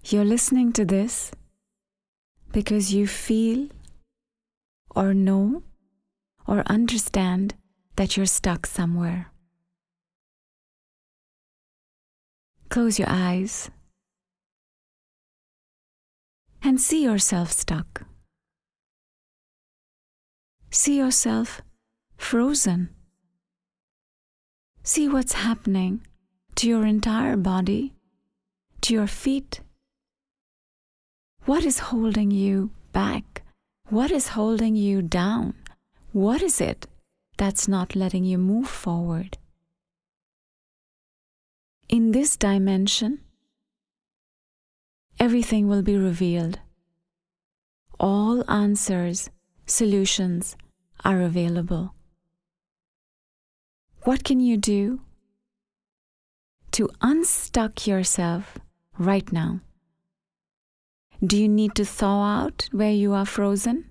You're listening to this because you feel or know or understand that you're stuck somewhere. Close your eyes and see yourself stuck. See yourself frozen. See what's happening to your entire body, to your feet. What is holding you back? What is holding you down? What is it that's not letting you move forward? In this dimension, everything will be revealed. All answers, solutions are available. What can you do to unstuck yourself right now? Do you need to thaw out where you are frozen?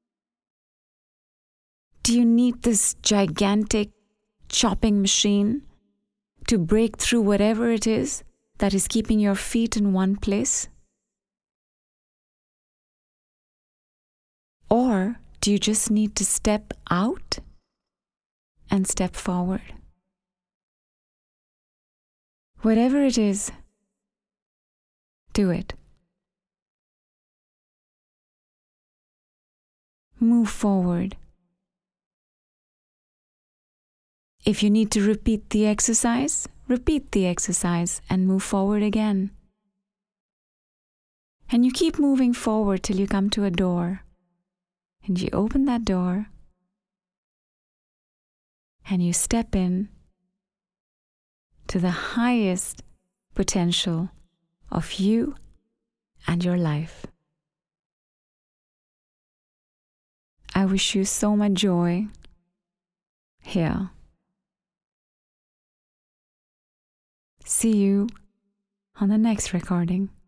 Do you need this gigantic chopping machine to break through whatever it is that is keeping your feet in one place? Or do you just need to step out and step forward? Whatever it is, do it. Move forward. If you need to repeat the exercise and move forward again. And you keep moving forward till you come to a door. And you open that door and you step in to the highest potential of you and your life. I wish you so much joy here. See you on the next recording.